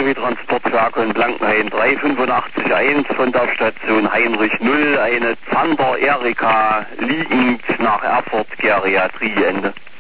Transportwerke in Blankenhain 3881 von der Station Heinrich 0, eine Zander Erika liegend nach Erfurt Geriatrie Ende.